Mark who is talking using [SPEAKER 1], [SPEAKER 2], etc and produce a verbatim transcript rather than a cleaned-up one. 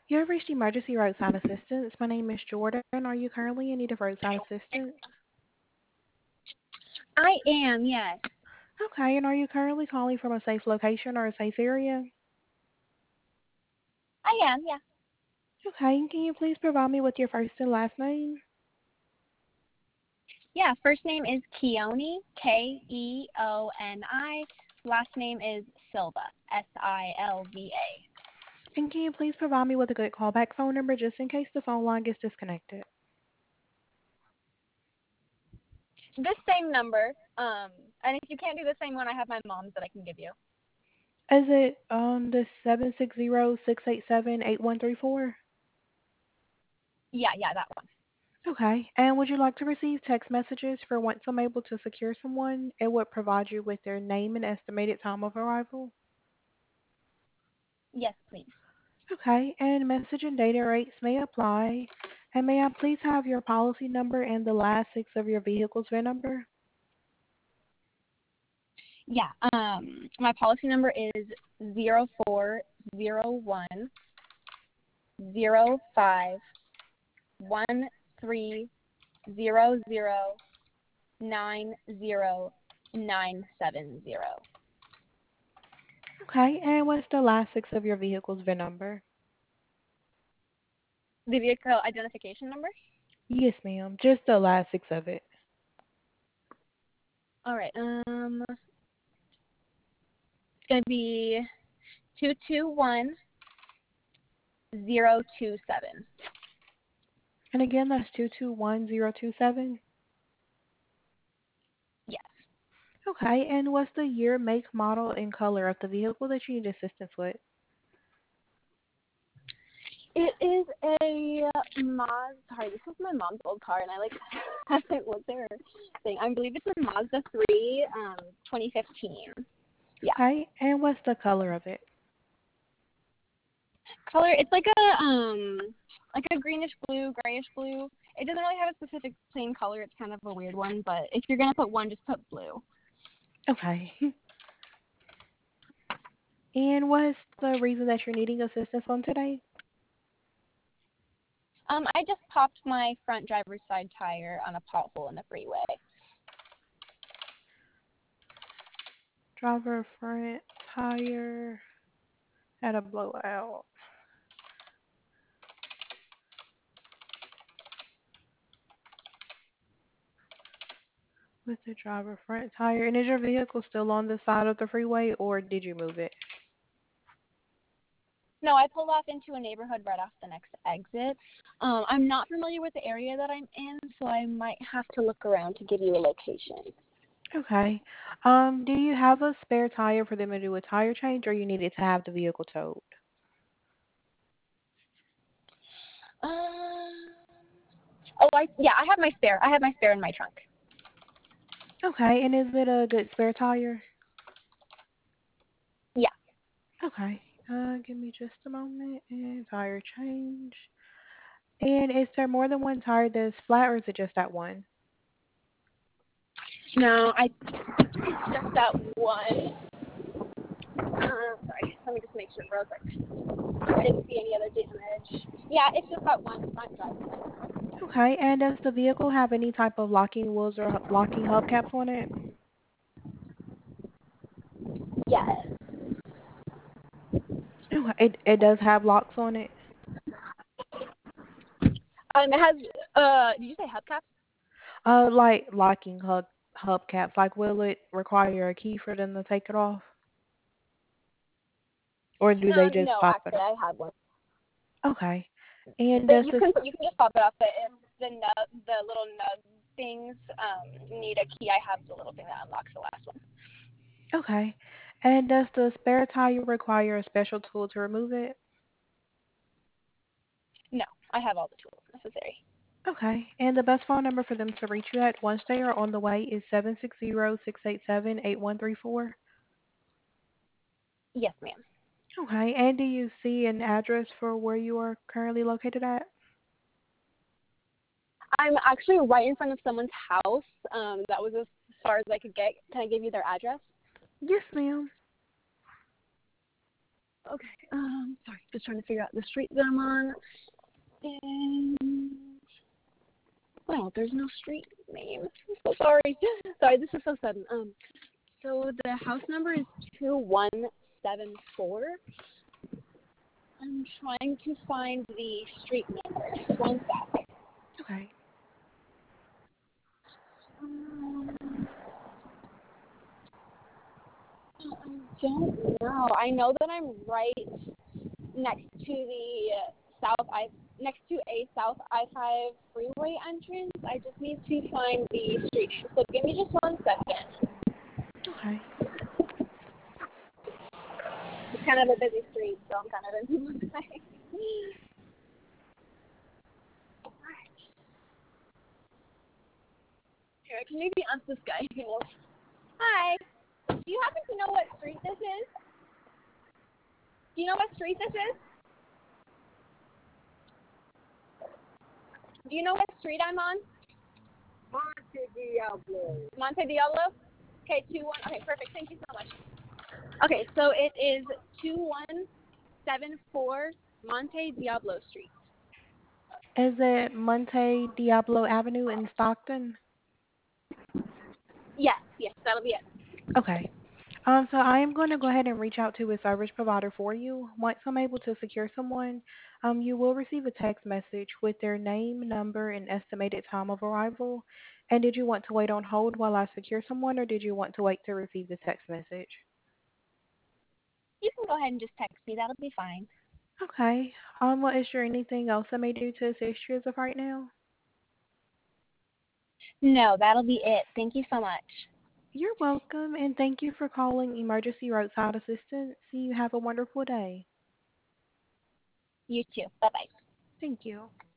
[SPEAKER 1] You have reached emergency roadside assistance. My name is Jordan. Are you currently in need of roadside assistance?
[SPEAKER 2] I am, yes.
[SPEAKER 1] Okay, and are you currently calling from a safe location or a safe area?
[SPEAKER 2] I am, yeah.
[SPEAKER 1] Okay, and can you please provide me with your first and last name?
[SPEAKER 2] Yeah, first name is Keoni, K E O N I. Last name is Silva, S I L V A.
[SPEAKER 1] And can you please provide me with a good callback phone number just in case the phone line gets disconnected?
[SPEAKER 2] This same number, um, and if you can't do the same one, I have my mom's that I can give you.
[SPEAKER 1] Is it um the seven six zero six eight seven eight one three four?
[SPEAKER 2] Yeah, yeah, that one.
[SPEAKER 1] Okay, and would you like to receive text messages for once I'm able to secure someone? It would provide you with their name and estimated time of arrival.
[SPEAKER 2] Yes, please.
[SPEAKER 1] Okay, and message and data rates may apply. And may I please have your policy number and the last six of your vehicle's V I N number?
[SPEAKER 2] Yeah, um, my policy number is zero four zero one zero five one three zero zero nine zero nine seven zero.
[SPEAKER 1] Okay, and what's the last six of your vehicle's V I N number?
[SPEAKER 2] The vehicle identification number?
[SPEAKER 1] Yes, ma'am. Just the last six of it.
[SPEAKER 2] All right. Um, it's gonna be two two one zero two seven.
[SPEAKER 1] And again, that's two two one zero two seven.
[SPEAKER 2] Yes.
[SPEAKER 1] Okay, and what's the year, make, model, and color of the vehicle that you need assistance with?
[SPEAKER 2] It is a Mazda. Sorry, this is my mom's old car, and I like haven't looked at her thing. I believe it's a Mazda three, um, twenty fifteen. Yeah.
[SPEAKER 1] Okay, and what's the color of it?
[SPEAKER 2] Color. It's like a um, like a greenish blue, grayish blue. It doesn't really have a specific plain color. It's kind of a weird one, but if you're gonna put one, just put blue.
[SPEAKER 1] Okay. And what's the reason that you're needing assistance on today?
[SPEAKER 2] Um, I just popped my front driver's side tire on a pothole in the freeway.
[SPEAKER 1] Driver front tire at a blowout with the driver front tire. And is your vehicle still on the side of the freeway or did you move it?
[SPEAKER 2] No, I pulled off into a neighborhood right off the next exit. Um, I'm not familiar with the area that I'm in, so I might have to look around to give you a location.
[SPEAKER 1] Okay. Um, do you have a spare tire for them to do a tire change or you needed to have the vehicle towed?
[SPEAKER 2] Um, oh, I yeah, I have my spare. I have my spare in my trunk.
[SPEAKER 1] Okay, and is it a good spare tire?
[SPEAKER 2] Yeah.
[SPEAKER 1] Okay. Uh, give me just a moment. And tire change. And is there more than one tire that's flat or is it just that one?
[SPEAKER 2] No, I it's just that one. Uh, sorry, let me just make sure real quick. I didn't see any other damage. Yeah, it's just that one front drive.
[SPEAKER 1] Okay, and does the vehicle have any type of locking wheels or hu- locking hubcaps on it?
[SPEAKER 2] Yes.
[SPEAKER 1] Okay, It it does have locks on it.
[SPEAKER 2] Um, it has. Uh, did you say hubcaps?
[SPEAKER 1] Uh, like locking hub hubcaps. Like, will it require a key for them to take it off, or do they
[SPEAKER 2] Um,
[SPEAKER 1] just
[SPEAKER 2] no,
[SPEAKER 1] pop it
[SPEAKER 2] actually,
[SPEAKER 1] off?
[SPEAKER 2] I have one.
[SPEAKER 1] Okay. And
[SPEAKER 2] But
[SPEAKER 1] does
[SPEAKER 2] you
[SPEAKER 1] this
[SPEAKER 2] can you can just pop it off. But if the nub, the little nub things, um, need a key, I have the little thing that unlocks the last one.
[SPEAKER 1] okay? And does the spare tire require a special tool to remove it?
[SPEAKER 2] No, I have all the tools necessary.
[SPEAKER 1] Okay. And the best phone number for them to reach you at once they are on the way is seven six zero six eight seven eight one three four.
[SPEAKER 2] Yes, ma'am.
[SPEAKER 1] Okay. And do you see an address for where you are currently located at?
[SPEAKER 2] I'm actually right in front of someone's house. Um, that was as far as I could get. Can I give you their address?
[SPEAKER 1] Yes, ma'am.
[SPEAKER 2] Okay. Um, sorry, just trying to figure out the street that I'm on. And, well, there's no street name. I'm so sorry. Sorry, this is so sudden. Um, so the house number is two one seven four. I'm trying to find the street number. Just one sec.
[SPEAKER 1] Okay.
[SPEAKER 2] Um, I don't know. I know that I'm right next to the South I next to a South I five freeway entrance. I just need to find the street name. So give me just one second.
[SPEAKER 1] Okay.
[SPEAKER 2] It's kind of a busy street, so I'm kind of in one second. Here, I can maybe ask this guy if he knows. Hi. Do you happen to know what street this is? Do you know what street this is? Do you know what street I'm on? Monte Diablo. Monte Diablo? Okay, two one. Okay, perfect. Thank you so much. Okay, so it is two one seven four Monte Diablo Street.
[SPEAKER 1] Is it Monte Diablo Avenue in Stockton?
[SPEAKER 2] Yes, yes, that'll be it.
[SPEAKER 1] Okay. Um, so I am going to go ahead and reach out to a service provider for you. Once I'm able to secure someone, um, you will receive a text message with their name, number, and estimated time of arrival. And did you want to wait on hold while I secure someone, or did you want to wait to receive the text message?
[SPEAKER 2] You can go ahead and just text me. That'll be fine.
[SPEAKER 1] Okay. Um, well, is there anything else I may do to assist you as of right now?
[SPEAKER 2] No, that'll be it. Thank you so much.
[SPEAKER 1] You're welcome, and thank you for calling Emergency Roadside Assistance. You have a wonderful day.
[SPEAKER 2] You too. Bye-bye.
[SPEAKER 1] Thank you.